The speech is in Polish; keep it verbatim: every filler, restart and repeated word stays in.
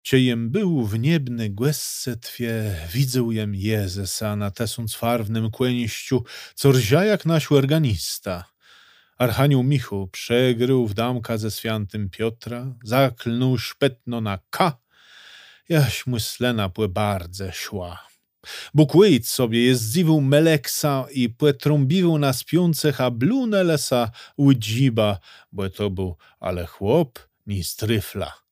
Ciejem był w niebny głesce twie, widzę jem Jezesa na tesąc farwnym kłęściu, co rзia jak naś organista. Archanioł Michu przegrył w damka ze świętym Piotra, zaklnął szpetno na K, jaś myslena płe bardzo szła. Bóg łyjc sobie je zdziwił Meleksa i płetrąbił na spiących, a blunelesa łydziba, bo to był ale chłop ni stryfla.